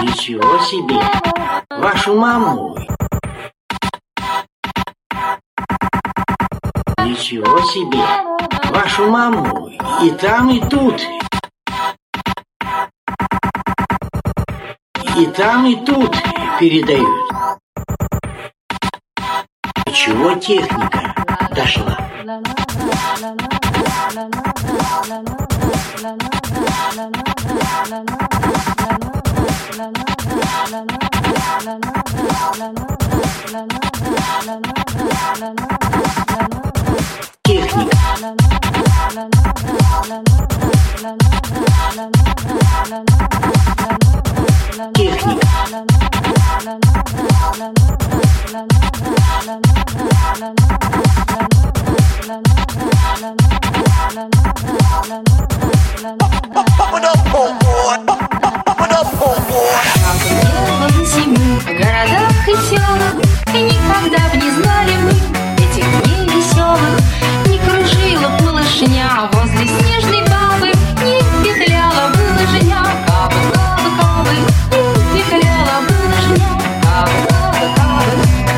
Ничего себе! Вашу маму! Ничего себе! Вашу маму! И там, и тут! И там, и тут передают. Чего техника дошла? Техника. Техника. В городах и селах, и никогда б не знали мы этих дней веселых. Не кружила малышня возле снежной бабы, не петляла булыжня, кабы, кабы, кабы, не петляла булыжня, кабы, кабы, кабы.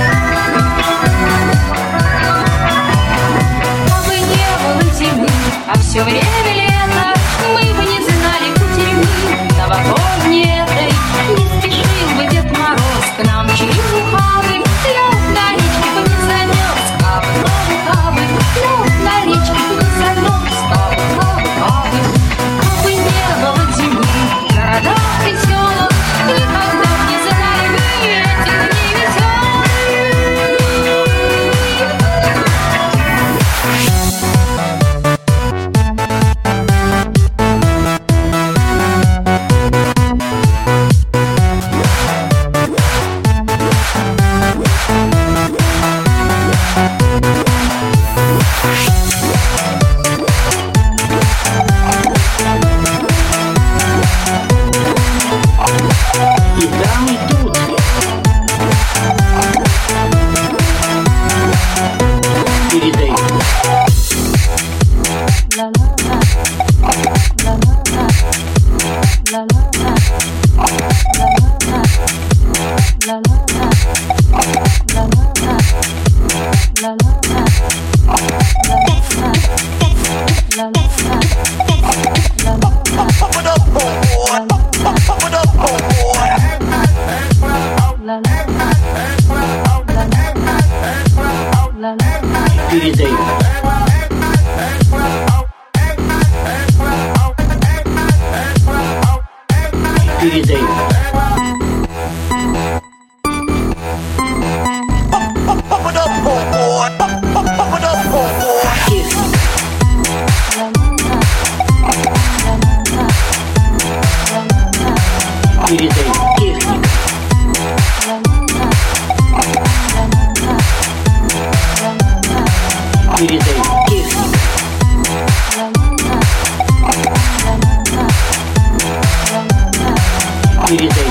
Кабы не было зимы, а все время лето, мы бы не знали кутерьмы новогодней этой. Не спешил бы Дед Мороз к нам через ухабы, лед на речке бы не замерз, кабы, кабы, кабы, лед на речке бы не замерз, кабы, кабы, кабы. Кабы не было зимы в городах и селах, никогда б не знали мы этих дней веселых. И там, и тут. Передают. Передают. Передают. Техника. Передают. Техника. Передают. Техника. Передают.